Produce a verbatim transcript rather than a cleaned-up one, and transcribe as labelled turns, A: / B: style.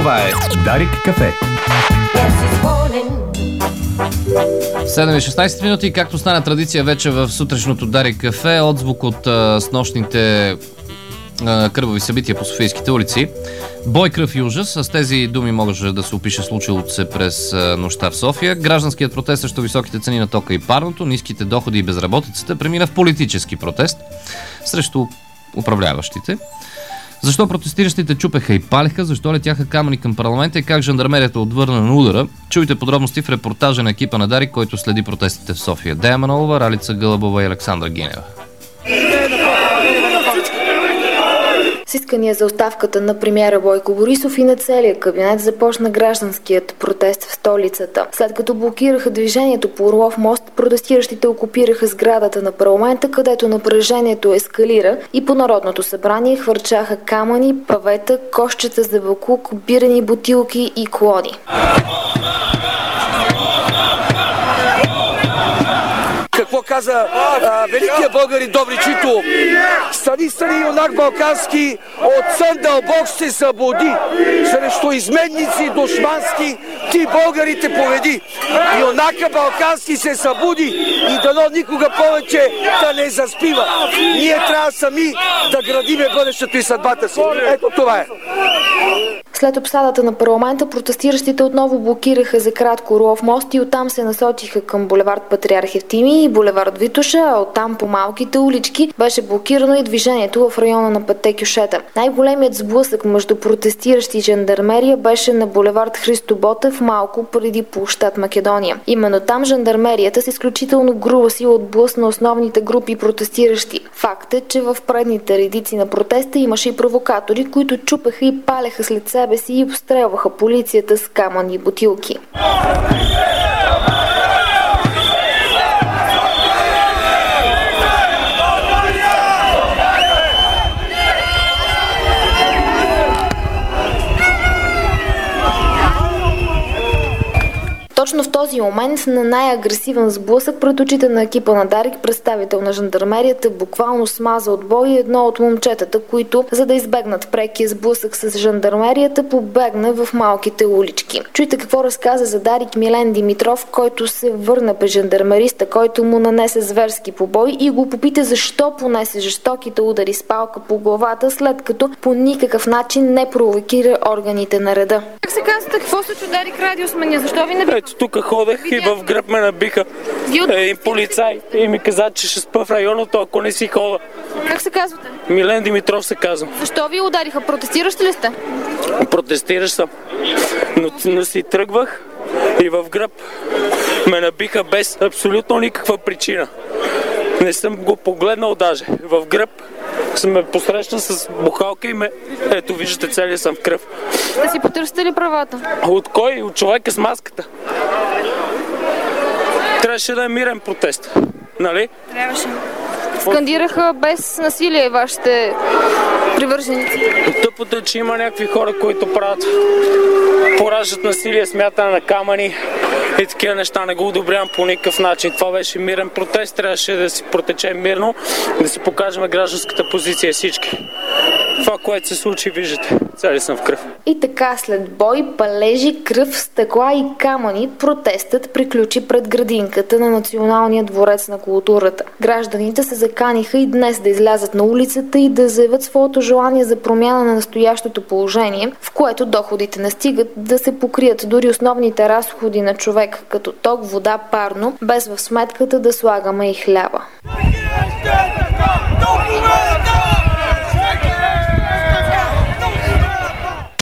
A: Това е Дарик кафе.
B: седем и шестнайсет минути, както стана традиция вече в сутрешното Дарик кафе, отзвук от а, снощните а, кървави събития по софийските улици. Бой, кръв и ужас. С тези думи може да се опише случилото се през а, нощта в София. Гражданският протест срещу високите цени на тока и парното, ниските доходи и безработицата премина в политически протест срещу управляващите. Защо протестиращите чупеха и палеха, защо летяха камъни към парламента и как жандармерията отвърна на удара? Чуйте подробности в репортажа на екипа на Дарик, който следи протестите в София. Дея Манолова, Ралица Гълъбова и Александра Гинева.
C: С искания за оставката на премиера Бойко Борисов и на целия кабинет започна гражданският протест в столицата. След като блокираха движението по Орлов мост, протестиращите окупираха сградата на парламента, където напрежението ескалира и по Народното събрание хвърчаха камъни, павета, кошчета за боклук, бирени бутилки и колони.
D: Какво каза а, великият българин Добричито? Стани, стани, юнак балкански, от сън дълбок се събуди. Срещу изменници душмански ти българите поведи. Юнака балкански се събуди и дано никога повече да не заспива. Ние трябва сами да градиме бъдещето и съдбата си. Ето това е.
C: След обсадата на парламента, протестиращите отново блокираха за кратко Орлов мост и оттам се насочиха към булевард Патриарх Евтимий и булевард Витоша, а оттам по малките улички беше блокирано и движението в района на Петте кьошета. Най-големият сблъсък между протестиращи и жандармерия беше на булевард Христо Ботев, малко преди площад Македония. Именно там жандармерията с изключително груба сила отблъсна основните групи протестиращи. Факт е, че в предните редици на протеста имаше и провокатори, които чупеха и палеха след себе си и обстрелваха полицията с камъни и бутилки. Точно в този момент на най-агресивен сблъсък пред очите на екипа на Дарик, представител на жандармерията буквално смаза от бой едно от момчетата, които, за да избегнат прекия сблъсък с жандармерията, побегна в малките улички. Чуйте какво разказа за Дарик Милен Димитров, който се върна при жандармериста, който му нанесе зверски побой и го попита защо понесе жестоките удари с палка по главата, след като по никакъв начин не провокира органите на реда.
E: Как се казвате, какво се чу Дарик радио сменя? Защо ви не...
F: Ето тук ходех и в гръб ме набиха един полицай и ми каза, че ще спа в районото, ако не си хода.
E: Как се казвате?
F: Милен Димитров се казвам.
E: Защо ви удариха? Протестиращи ли сте?
F: Протестиращ съм, но, но си тръгвах и в гръб ме набиха без абсолютно никаква причина. Не съм го погледнал даже. В гръб съм ме посрещна с бухалка и ме... Ето, виждате, целия съм в кръв.
E: Да си потърсите ли правата?
F: От кой? От човека с маската. Трябваше да е мирен протест. Нали?
E: Трябваше. Скандираха без насилие вашите привърженици.
F: Тъпото е, че има някакви хора, които правят пораждат насилие, смятане на камъни и такива неща. Не го одобрявам по никакъв начин. Това беше мирен протест, трябваше да си протече мирно, да си покажем гражданската позиция всички. Това, което се случи, виждате. Цели съм в кръв.
C: И така, след бой, палежи, кръв, стъкла и камъни, протестът приключи пред градинката на Националния дворец на културата. Гражданите се заканиха и днес да излязат на улицата и да заявят своето желание за промяна на настоящото положение, в което доходите не стигат да се покрият дори основните разходи на човек, като ток, вода, парно, без в сметката да слагаме и хляба.